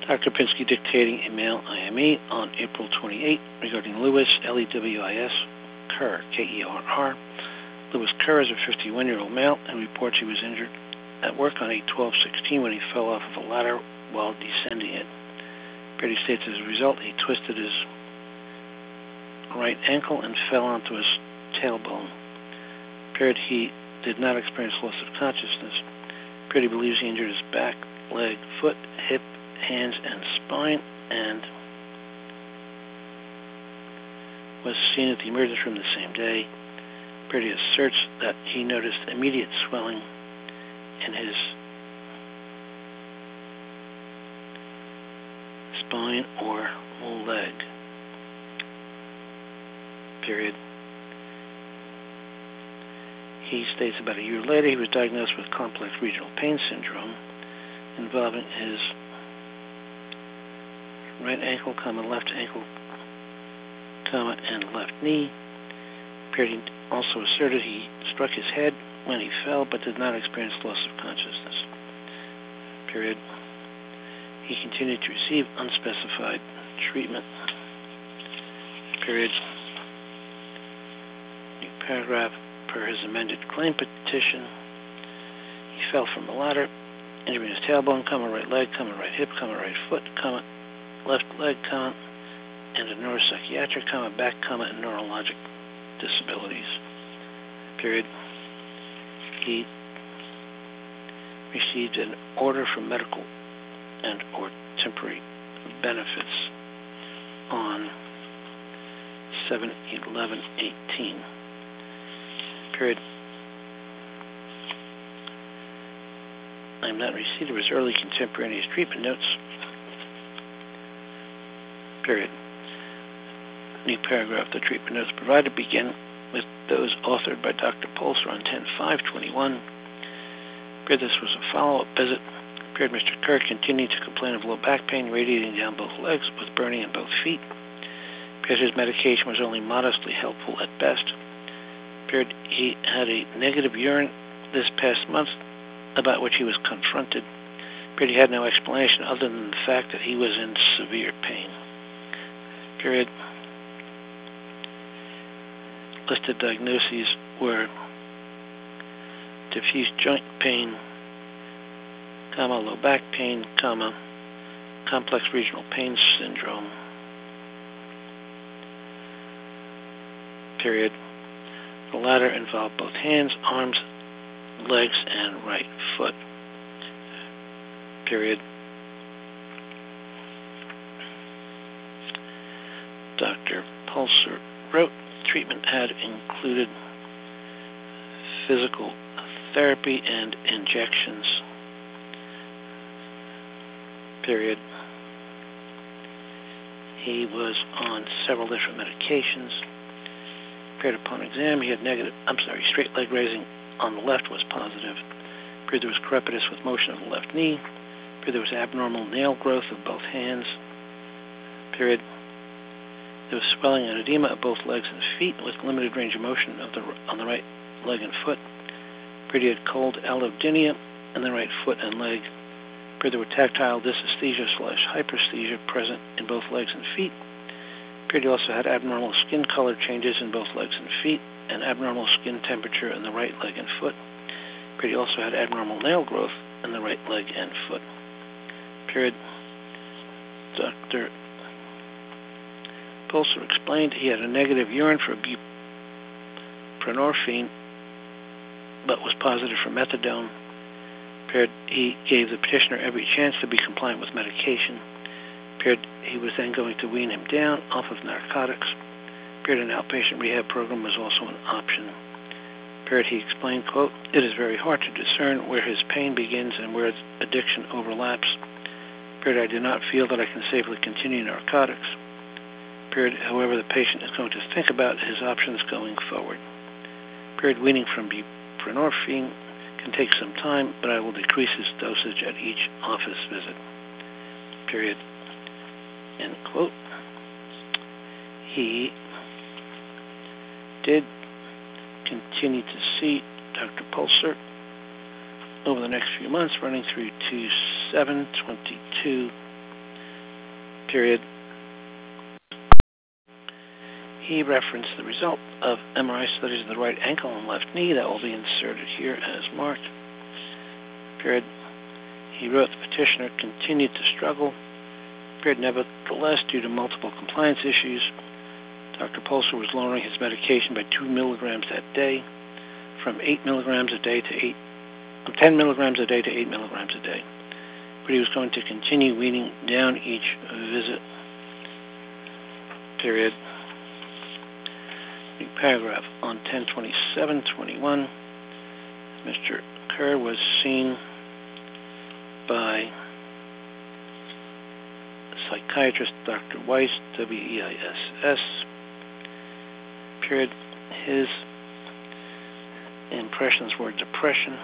Dr. Pinsky dictating a mail IME on April 28 regarding Lewis, Lewis Kerr, Kerr. Lewis Kerr is a 51-year-old male and reports he was injured at work on 8/12/16 when he fell off of a ladder while descending it. Brady states as a result he twisted his right ankle and fell onto his tailbone. Period. He did not experience loss of consciousness. Period. He believes he injured his back, leg, foot, hip, hands, and spine, and was seen at the emergency room the same day. Period. Asserts that he noticed immediate swelling in his spine or leg. Period. He states about a year later he was diagnosed with complex regional pain syndrome involving his right ankle, left ankle, and left knee. Period. He also asserted he struck his head when he fell but did not experience loss of consciousness. Period. He continued to receive unspecified treatment. Period. New paragraph. Per his amended claim petition, he fell from a ladder, injuring his tailbone, right leg, right hip, right foot, left leg, and a neuropsychiatric, back, and neurologic disabilities. Period. He received an order for medical and or temporary benefits on 7/11/18. Period. I am not receipt of his early contemporaneous treatment notes. Period. New paragraph. The treatment notes provided begin with those authored by Dr. Polster on 10/5/21. Period. This was a follow-up visit. Period. Mr. Kerr continued to complain of low back pain radiating down both legs with burning in both feet. Period. His medication was only modestly helpful at best. Period. He had a negative urine this past month about which he was confronted. Period. He had no explanation other than the fact that he was in severe pain. Period. Listed diagnoses were diffuse joint pain, low back pain, complex regional pain syndrome. Period. The latter involved both hands, arms, legs, and right foot. Period. Dr. Polster wrote treatment had included physical therapy and injections. Period. He was on several different medications. Period. Upon exam, he had straight leg raising on the left was positive. Period. There was crepitus with motion of the left knee. Period. There was abnormal nail growth of both hands. Period. There was swelling and edema of both legs and feet with limited range of motion on the right leg and foot. Period. He had cold allodynia in the right foot and leg. Period. There were tactile dysesthesia/hyperesthesia present in both legs and feet. Period. He also had abnormal skin color changes in both legs and feet and abnormal skin temperature in the right leg and foot. Period. He also had abnormal nail growth in the right leg and foot. Period. Dr. Polster explained he had a negative urine for buprenorphine but was positive for methadone. Period. He gave the petitioner every chance to be compliant with medication. Period. He was then going to wean him down off of narcotics. Period. An outpatient rehab program was also an option. Period. He explained, quote, "It is very hard to discern where his pain begins and where addiction overlaps. Period. I do not feel that I can safely continue narcotics. Period. However, the patient is going to think about his options going forward. Period. Weaning from buprenorphine can take some time, but I will decrease his dosage at each office visit." Period. End quote. He did continue to see Dr. Polster over the next few months, running through 2/7/22 Period. He referenced the result of MRI studies of the right ankle and left knee. That will be inserted here as marked. Period. He wrote the petitioner continued to struggle. Period. Nevertheless, due to multiple compliance issues, Dr. Polser was lowering his medication by 2 milligrams a day, from 8 milligrams a day to 10 milligrams a day to 8 milligrams a day. But he was going to continue weaning down each visit. Period. New paragraph. On 10/27/21, Mr. Kerr was seen by psychiatrist Dr. Weiss, W-E-I-S-S. Period. His impressions were depression,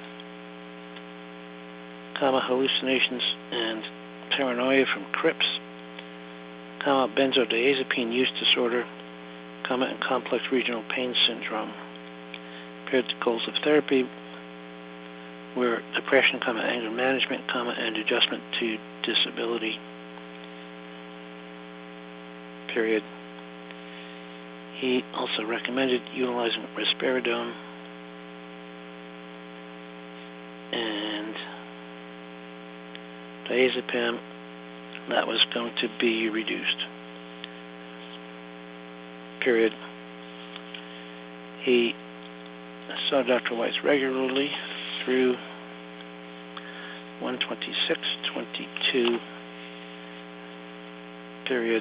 hallucinations and paranoia from CRIPS, benzodiazepine use disorder, and complex regional pain syndrome. Period. Goals of therapy were depression, anger management, and adjustment to disability. Period. He also recommended utilizing risperidone and diazepam. That was going to be reduced. Period. He saw Dr. Weiss regularly through 1/26/22. Period.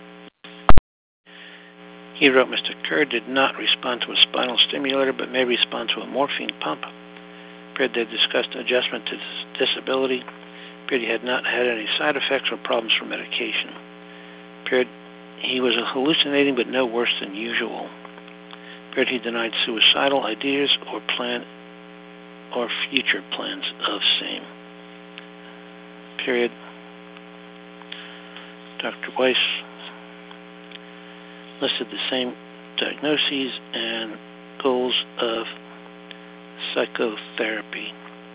He wrote, Mr. Kerr did not respond to a spinal stimulator, but may respond to a morphine pump. Period. They discussed adjustment to disability. Period. He had not had any side effects or problems from medication. Period. He was hallucinating, but no worse than usual. Period. He denied suicidal ideas or future plans of same. Period. Dr. Weiss listed the same diagnoses and goals of psychotherapy.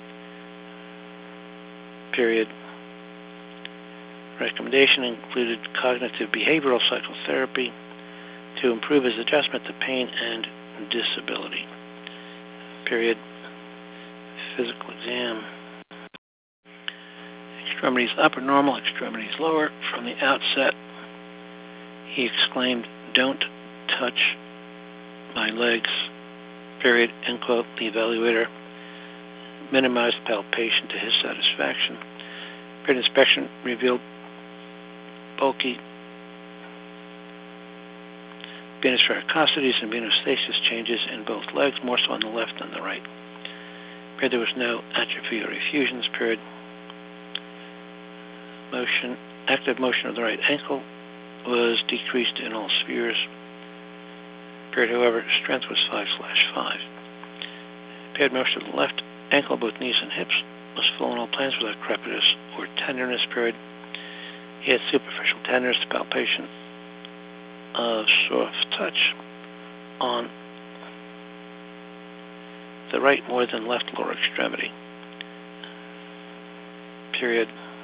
Period. Recommendation included cognitive behavioral psychotherapy to improve his adjustment to pain and disability. Period. Physical exam. Extremities upper normal, extremities lower. From the outset, he exclaimed, "Don't touch my legs." Period. End quote. The evaluator minimized palpation to his satisfaction. Period. Inspection revealed bulky venous varicosities and venostasis changes in both legs, more so on the left than the right. Period. There was no atrophy or effusions. Period. Active motion of the right ankle was decreased in all spheres. Period. However, strength was 5/5. Period. Motion of the left ankle, both knees and hips, was full on all planes without crepitus or tenderness. Period. He had superficial tenderness to palpation of soft touch on the right more than left lower extremity. Period.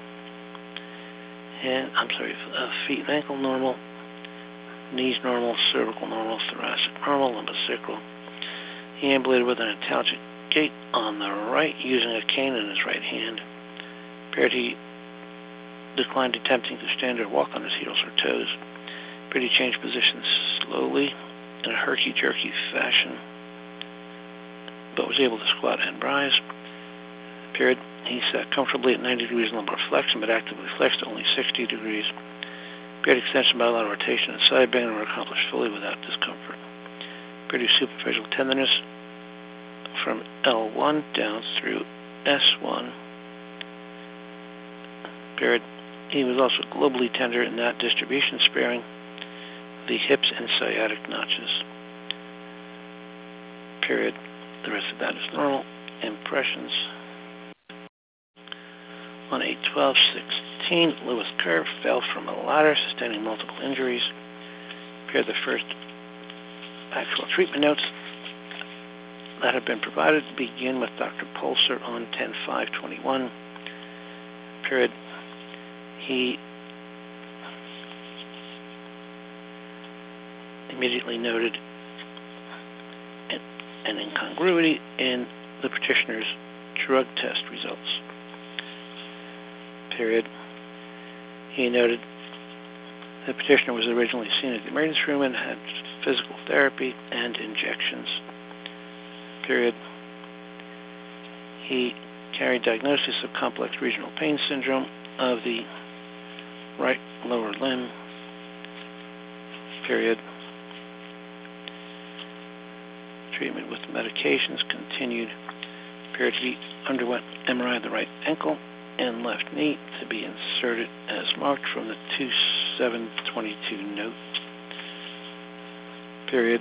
And feet and ankle normal, knees normal, cervical normal, thoracic normal, lumbosacral. He ambulated with an intelligent gait on the right, using a cane in his right hand. Period. He declined attempting to stand or walk on his heels or toes. Period. He changed positions slowly in a herky-jerky fashion, but was able to squat and rise. Period. He sat comfortably at 90 degrees lumbar flexion, but actively flexed at only 60 degrees. Period. Extension, bilateral rotation, and side bending were accomplished fully without discomfort. Period. Superficial tenderness from L1 down through S1. Period. He was also globally tender in that distribution, sparing the hips and sciatic notches. Period. The rest of that is normal. Impressions. On 8/12/16, Lewis Kerr fell from a ladder, sustaining multiple injuries. Period. The first actual treatment notes that have been provided begin with Dr. Polser on 10/5/21. Period. He immediately noted an incongruity in the petitioner's drug test results. Period. He noted the petitioner was originally seen at the emergency room and had physical therapy and injections. Period. He carried diagnosis of complex regional pain syndrome of the right lower limb. Period. Treatment with medications continued. Period. He underwent MRI of the right ankle and left knee to be inserted as marked from the 2722 note. Period.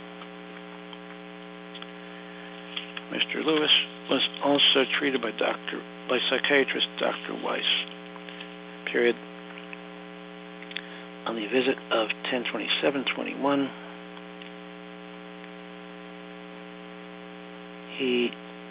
Mr. Lewis was also treated by psychiatrist Dr. Weiss. Period. On the visit of 10/27/21, he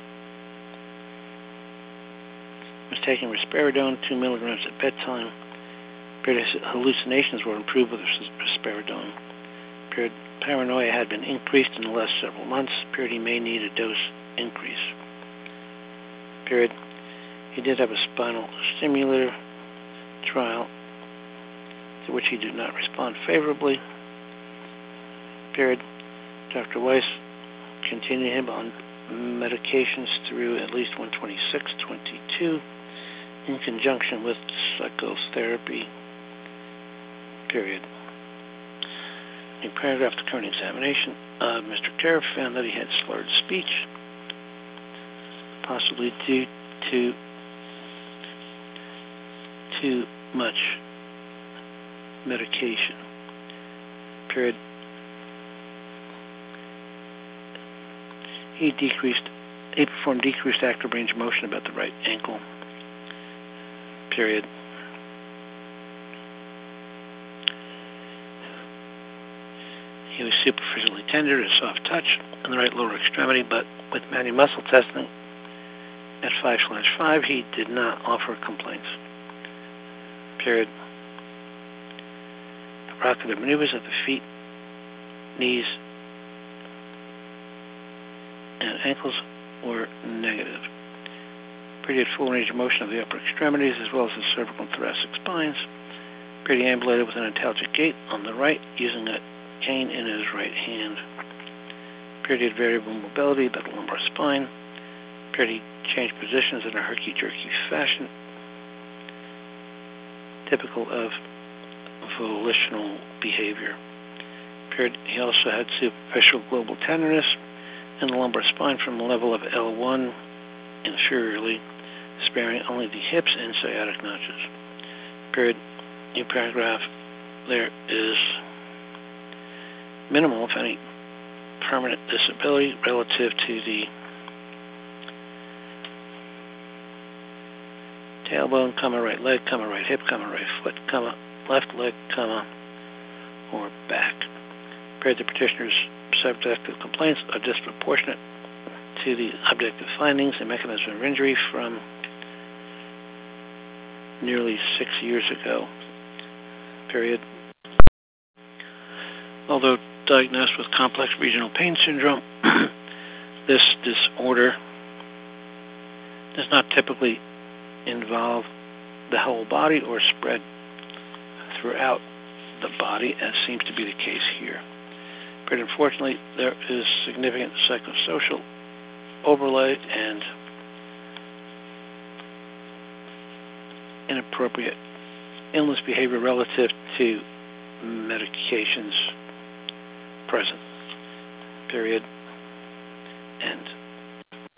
was taking risperidone, 2 milligrams at bedtime. Period. His hallucinations were improved with risperidone. Period. Paranoia had been increased in the last several months. Period. He may need a dose increase. Period. He did have a spinal stimulator trial to which he did not respond favorably. Period. Dr. Weiss continued him on medications through at least 126/22 in conjunction with psychotherapy. Period. In paragraph, the current examination of Mr. Kerr found that he had slurred speech, possibly due to too much medication. Period. He performed decreased active range of motion about the right ankle. Period. He was superficially tender to soft touch on the right lower extremity, but with manual muscle testing at 5/5, he did not offer complaints. Period. Provocative maneuvers at the feet, knees, and ankles were negative. Period. Full range of motion of the upper extremities as well as the cervical and thoracic spines. Period. He ambulated with an intelligent gait on the right using a cane in his right hand. Period. Variable mobility about the lumbar spine. Period. He changed positions in a herky-jerky fashion, typical of volitional behavior. Period. He also had superficial global tenderness in the lumbar spine from the level of L1 inferiorly, sparing only the hips and sciatic notches. Period. In paragraph, there is minimal, if any, permanent disability relative to the tailbone, right leg, right hip, right foot, left leg, or back. Period. The petitioner's subjective complaints are disproportionate to the objective findings and mechanism of injury from nearly 6 years ago. Period. Although diagnosed with complex regional pain syndrome, this disorder does not typically involve the whole body or spread throughout the body, as seems to be the case here. But unfortunately, there is significant psychosocial overlay and inappropriate illness behavior relative to medications present. Period. End.